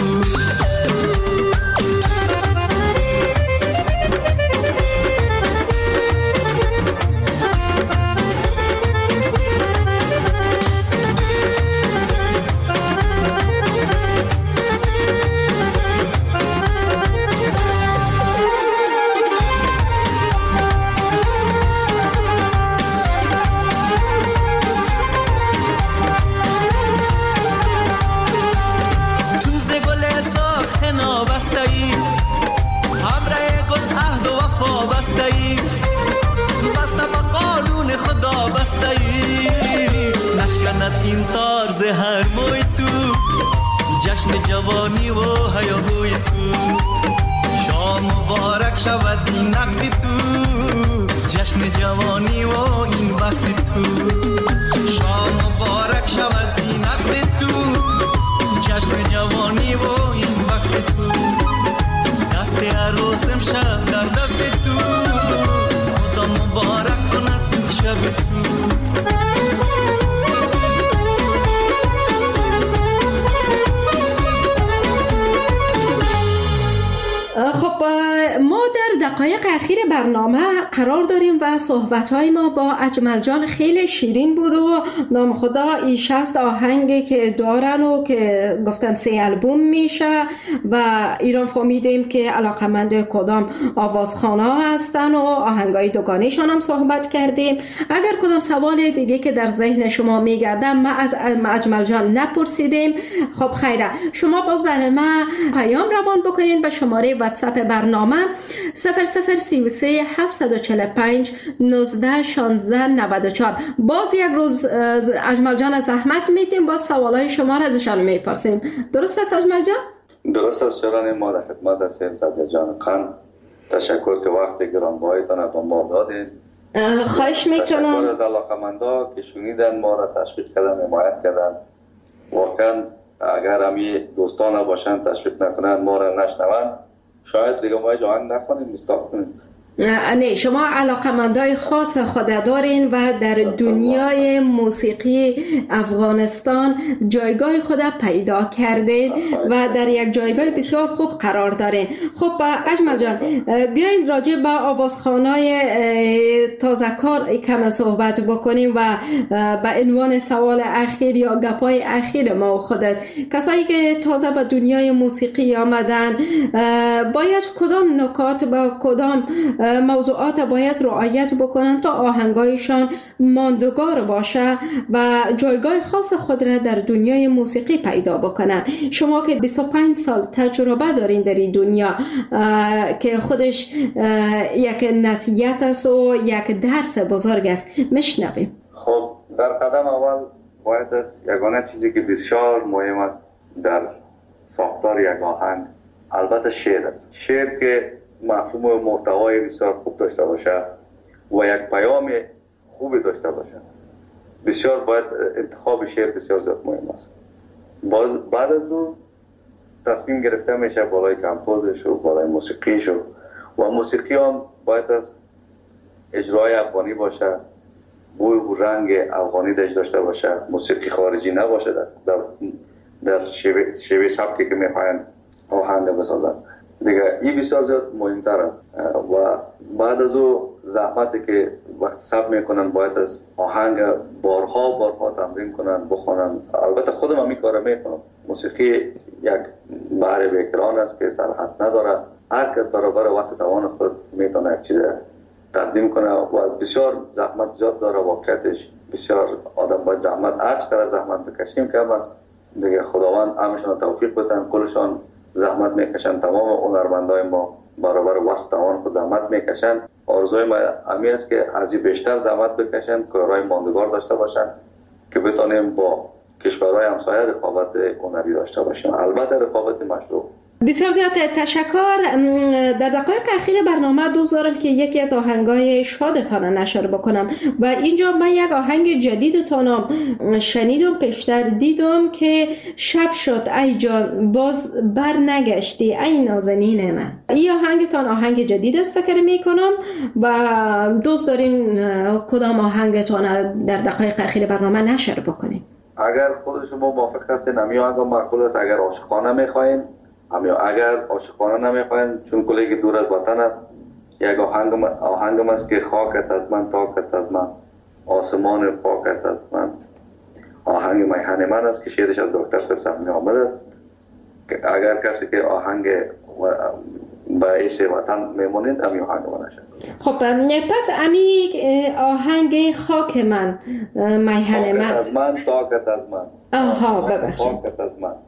این طرز هر موی تو، جشن جوانی و هیاهوی تو، شام مبارک شود این نقد تو، جشن جوانی و این وقت تو، شام مبارک شود این نقد تو، جشن جوانی و این وقت تو، دست عروس امشب در دست تو، خدا مبارک کند این شب تو. خب ما در دقایق اخیر برنامه قرار داریم و صحبت‌های ما با اجمل جان خیلی شیرین بود و نام خدا ای 60 آهنگی که دارن و که گفتن 3 آلبوم میشه و ایران فهمیدیم که علاقمند کدام آوازخوان‌ها هستن و آهنگای دوگانه‌شان هم صحبت کردیم. اگر کدام سوال دیگه که در ذهن شما میگرده ما از اجمل جان نپرسیدیم، خب خیره شما باز برای ما پیام روان بکنین به شماره واتساپ برنامه 0033 745 19 16 94. باز یک روز اجمل جان زحمت میدیم باز سوالای شما را ازشان میپرسیم. درست است اجمل جان؟ درست است شران. ما در خدمت هستیم سعدیه جان خان. تشکر که وقت گرانبهایتان به ما دادید. خواهش میکنم. تشکر از علاقمندا که شنیدن ما را تشویق کردن، حمایت کردن. واقعا اگر همی دوستان باشن تشویق نکنن ما را نشنون شاید دیگه ما جوان نخونیم مستاق کنیم. نه، شما علاقمندای خاص خود دارین و در دنیای موسیقی افغانستان جایگاه خود پیدا کردین و در یک جایگاه بسیار خوب قرار دارین. خب اجمل جان، بیاین راجع به آوازخوانای تازه کار کم صحبت بکنیم و به عنوان سوال اخیر یا گپای اخیر ما و خودت، کسایی که تازه به دنیای موسیقی آمدن باید کدام نکات با کدام موضوعات باید رعایت بکنن تا آهنگایشان ماندگار باشه و جایگاه خاص خود را در دنیای موسیقی پیدا بکنن؟ شما که 25 سال تجربه دارین در این دنیا که خودش یک نصیحت است و یک درس بزرگ است، میشنویم. خب در قدم اول باید است یگانه چیزی که بسیار مهم است در ساختار یک آهنگ البته شعر است. شعر که مفهوم و محتوای بسیار خوب داشته باشه و یک پیام خوبی داشته باشه. بسیار باید انتخاب شعر بسیار زیاد مهم است. بعد از اون تصمیم گرفته میشه بالای کمپوزش و بالای موسیقیش و موسیقی هم باید از اجرای افغانی باشه، بوی و رنگ افغانی داشته باشه، موسیقی خارجی نباشه در شیوه سبکی که میخواین آهنگ بسازن. دیگه این بسیار زیاد مهمتر است و بعد از او زحمتی که وقت ثبت میکنن باید از آهنگ بارها تمرین کنن، بخونن. البته خودم هم این کارو میکنم. موسیقی یک بحر بیکران است که سرحد نداره. هر کس برابر وسط توان خود میتونه یک چیز تقدیم کنه و بسیار زحمت زیاد داره. واقعیتش بسیار آدم باید زحمت، هر چقدر زحمت بکشیم کم است. دیگه خداوند همشون توفیق بدن، کلشون زحمت میکشن. تمام هنرمندای ما برابر وسط توان خود زحمت میکشن. آرزوی ما همین است که از این بیشتر زحمت بکشن، کارهای ماندگار داشته باشن که بتونیم با کشورهای همسایه رقابت هنری داشته باشیم، البته رقابت مشروع. بسیار زیاد تشکر. در دقایق اخیر برنامه دوست دارم که یکی از آهنگای شادتان نشر بکنم و اینجا من یک آهنگ جدیدتان شنیدم، پیشتر دیدم که شب شد ای جان باز بر نگشتی ای نازنین من. این آهنگتان آهنگ جدید است فکر میکنم و دوست دارین کدام آهنگتان در دقایق اخیر برنامه نشر بکنین؟ اگر خود شما موافق هستین همین آهنگ معقول است. اگر عاشقانه میخواین اگر عاشقانه نمیخواین، چون کلی که دور از وطن است، یک آهنگم است که خاکت از من تاکت از من آسمان پاکت از من. آهنگ میهن من است که شعرش از دکتر سبزمی آمد است. اگر کسی که آهنگ به ایش وطن میمونید همین آهنگ من نشد. خب پس امی آهنگ خاک من میهن من از من تاکت از من. آها ببخشید خاکت از من.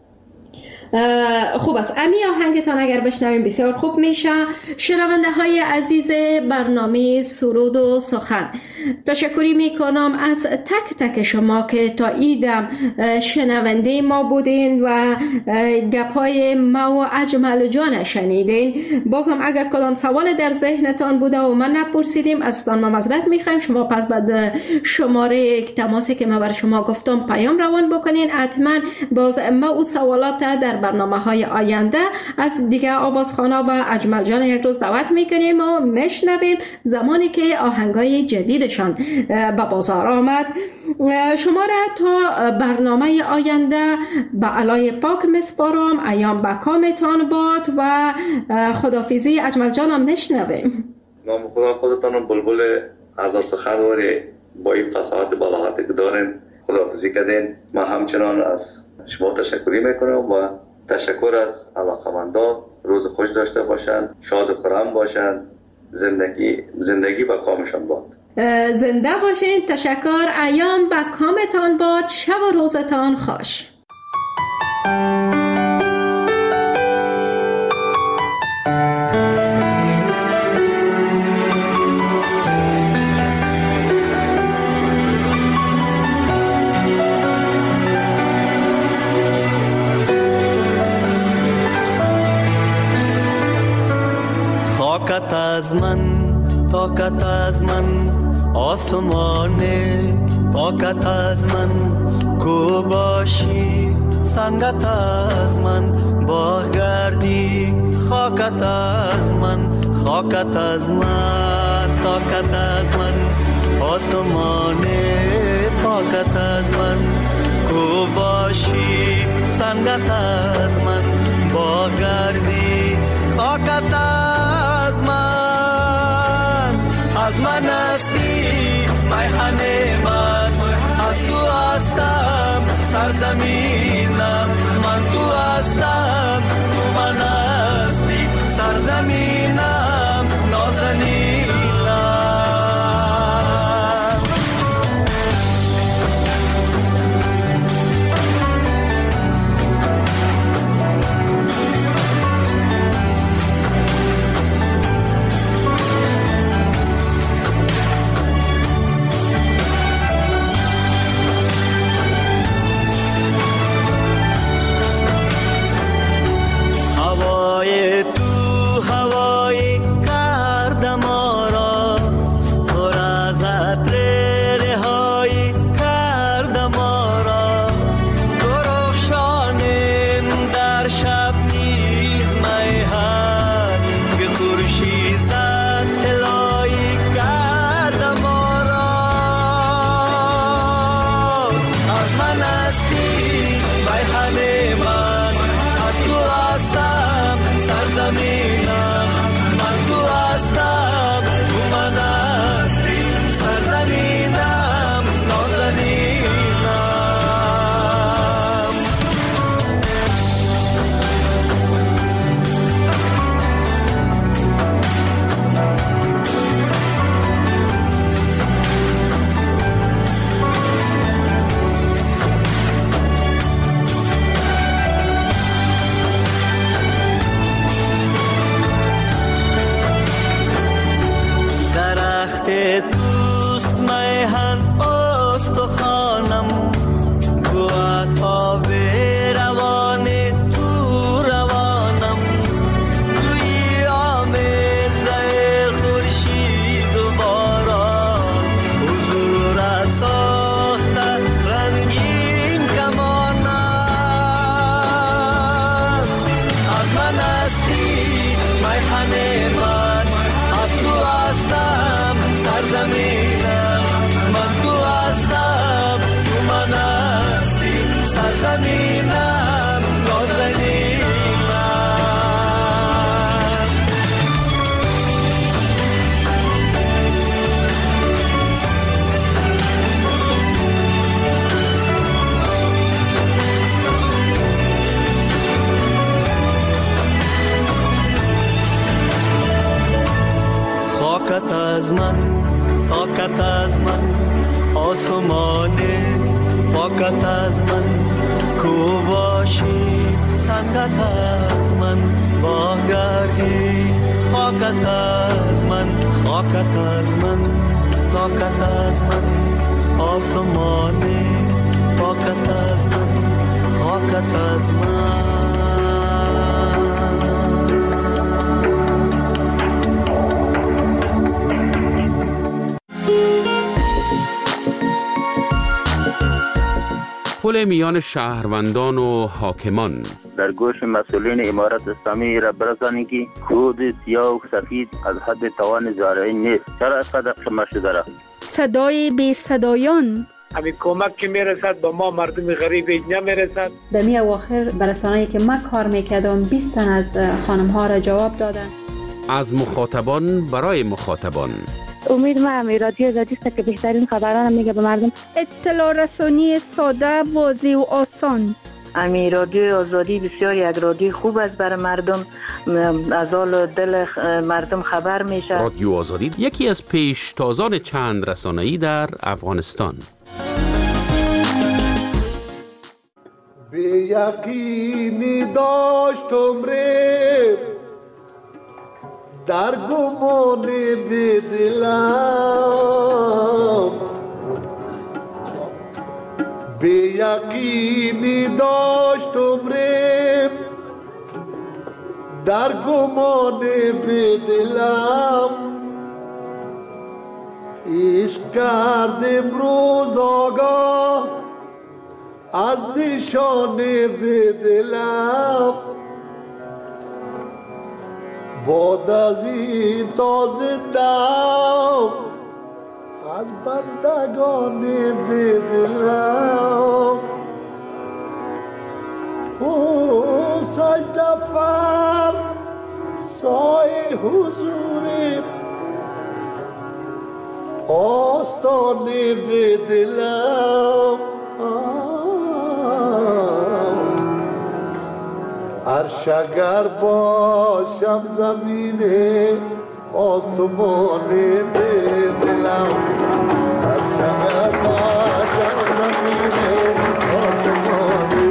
خوب است. امی آهنگتان اگر بشنویم بسیار خوب میشه. شنونده های عزیز برنامه سرود و سخن، تشکری میکنم از تک تک شما که تا ایدم شنونده ما بودین و گپای ما و اجمل جان شنیدین. بازم اگر کدام سوال در ذهنتان بوده و من نپرسیدیم ازتان ما معذرت میخوایم. شما پس بعد شماره تماسی که من بر شما گفتم پیام روان بکنین. حتما باز ما اون سوالات در برنامه های آینده از دیگه آوازخوانا و اجمل جان یک روز دعوت میکنیم و میشنویم زمانی که آهنگای جدیدشان به بازار آمد. شما را تا برنامه آینده به علای پاک مسپارم. ایام به کامتان باد و خدافیزی. اجمل جانم میشنویم. نام خدا خودتان بلبل هزار سخنواری با این فصاحت بلاغت که دارین خدافیزی کردین. من همچنان از شما تشکری میکنم و تشکر از علاقمندان. روز خوش داشته باشند، شاد و خرم باشند، زندگی با کامشان باد. زنده باشین. تشکر. ایام با کامتان باد. شب و روزتان خوش. خاکت از من طاقت از من آسمان پاکت از من کو باشی سنگت از من باغ گردی خاکت از من خاکت از من، طاقت از من، آسمان پاکت از من، کو باشی سنگت از من، با گردی خاکت از من هستی میهن من، از تو هستم سرزمینم، من تو هستم تو من هستی سرزمینم نازنینم. از من، طاقت از من، آسمان پاکت از من، کو باشی سنگت از من، با گردی خاکت از من، خاکت از من، طاقت از من، آسمان پاکت از من، خاکت از من. پل میان شهروندان و حاکمان. در گوش مسئولین امارت اسلامی را برسانی که خود سیاه و سفید از حد توان زارعی نیست. چرا اینقدر شما شده را؟ صدای بی صدایان. همین کمک که میرسد با ما مردم غریب اینجا میرسد. در می اواخر برسانه‌ای که من کار میکردم 20 تن از خانم ها را جواب دادن. از مخاطبان برای مخاطبان. امید من رادیو آزادی است که بهترین خبران میگه به مردم. اطلاع رسانی ساده، واضح و آسان. امی رادیو آزادی بسیار یک رادیو خوب است برای مردم، از حال دل مردم خبر میشه. رادیو آزادی یکی از پیشتازان چند رسانه‌ای در افغانستان. بی یقینی داشتم ره در گمان بی دلم، بی یقینی داشتم ره در گمان بی دلم، عشق کردم روز آگاه از نشان بی دلم، باد از این تازه دم از بندگان بدلم او سجده فر سایه حضور آستانه بدلم عرش اگر باشم زمین آسمانه بدلم عرش اگر باشم زمین آسمانه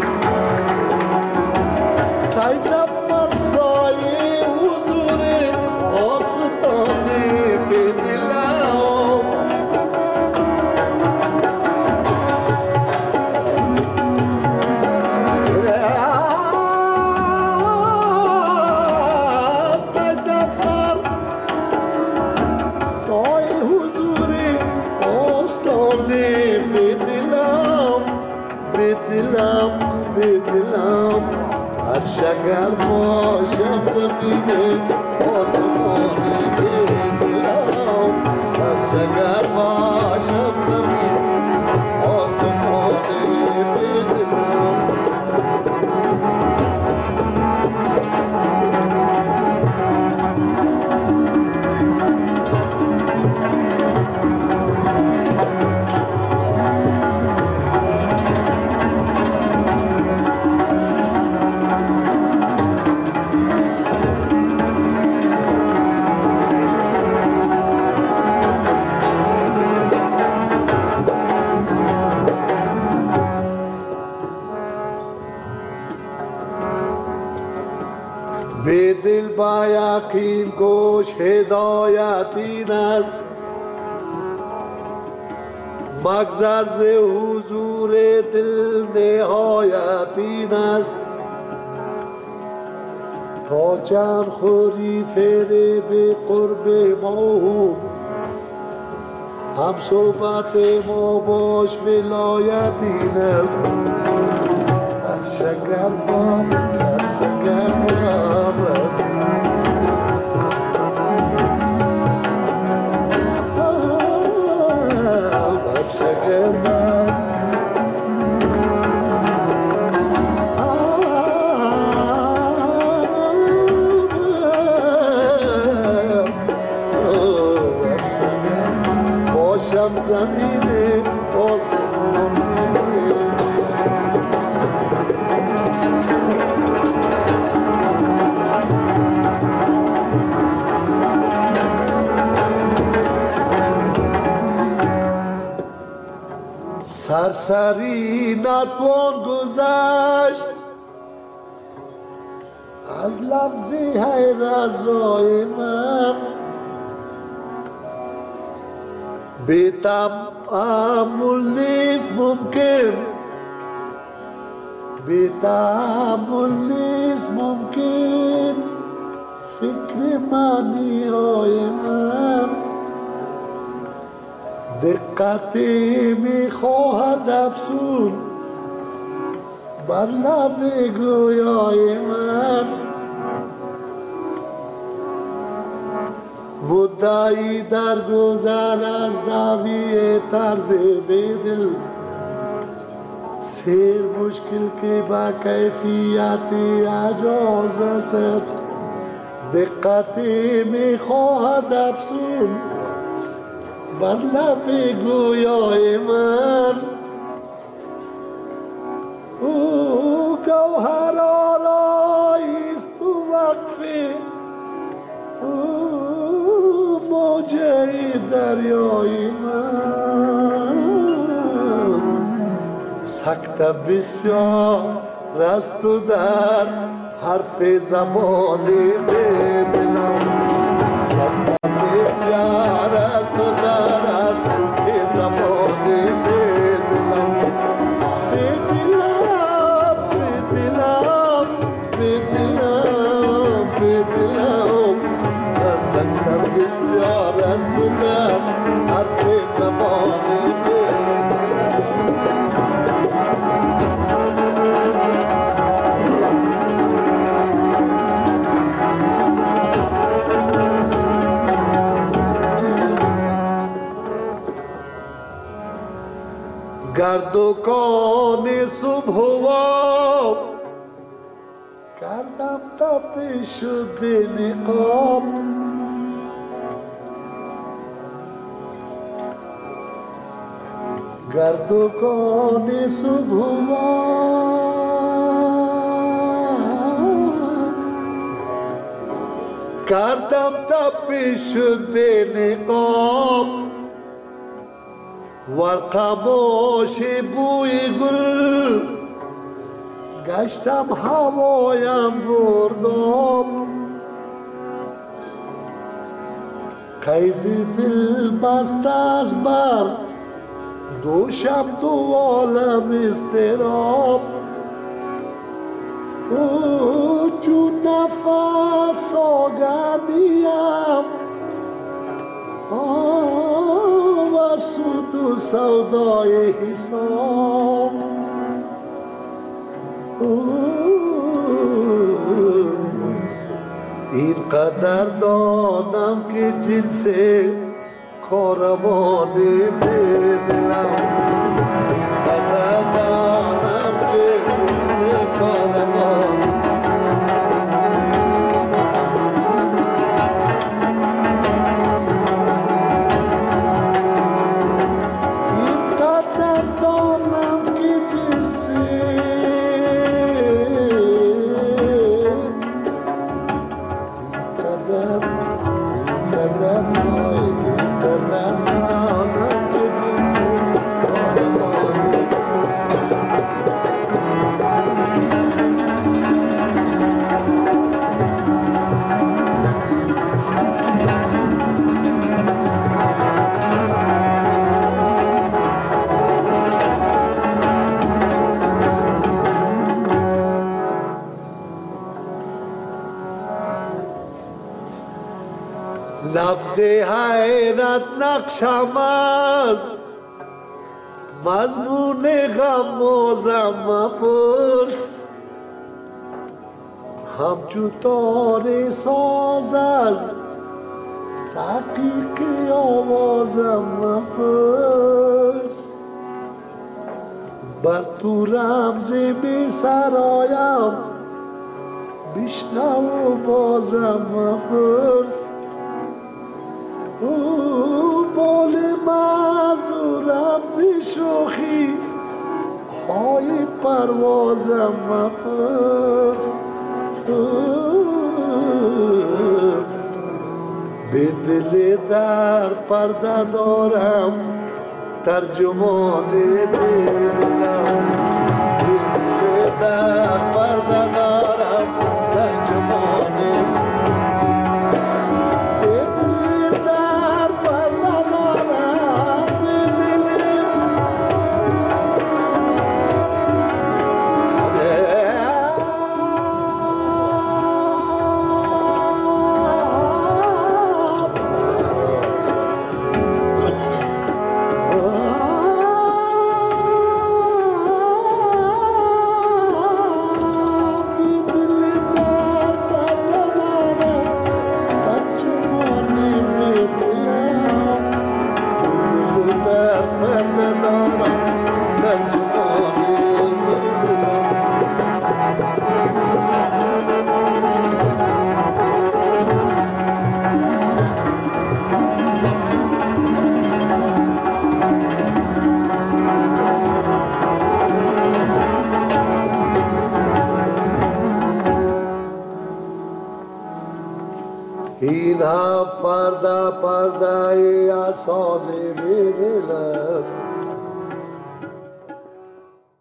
سجده فرسای حضور آستانه بدلم سجده فر سای حضور آستانه بدلم بدلم بدلم عرش اگر باشم زمین آسمانه بدلم عرش اگر باشم زمین آسمانه بدلم به دل با یقین گوش هدایت این است مگذر ز حضور دل نهایت این است تا چند خوری فعل به قرب ما هم صحبت ما باش ولایت این است شگر بام در شگر بام در شگر بام باشم زمین آسمانی سرسری نتوان گذشت از لفظی های رضای من بی تأمل نیست ممکن بی تأمل نیست ممکن فکر معنی های من دقتی میخواهد افسون بر لب گویای من مدعی در گذر از نوی طرز بدل سیر مشکل که با کیفیت اجاز رسد دقتی میخواهد افسون بر لب گویای من او گوهر آراییست تو وقفه او موجه دریای من سکت بسیار است تو در حرف زبانی بدلم سکت بسیار است تو در حرف زبانی بدلم بدلم بدلم بدلم بدلم سکت بسیار است تو در حرف زبانی بدلم در دکان صبح و کردم تپش به نقاب در دکان صبح و کردم تپش به نقاب ورقباش بوی گل گشتم هوایم بردم قید دل بست از بر دوشم دو عالم استراب چون نفس آگردیم و سود و سودای حساب این قدر دانم که جنس کاروان بدلم این قدر دانم که جنس کاروان لفظ حیرت نقشم از مضمون غمازم مپرس همچو تار ساز از تحقیق آوازم مپرس بر تو رمز بی سرایم بشنو و بازم مپرس بال معذورم زی شوخی پای پروازم مپرس به دل در پرده دارم ترجمان بدلم به دل در پرده دارم ترجمان این هم پرده پرده اساس دل است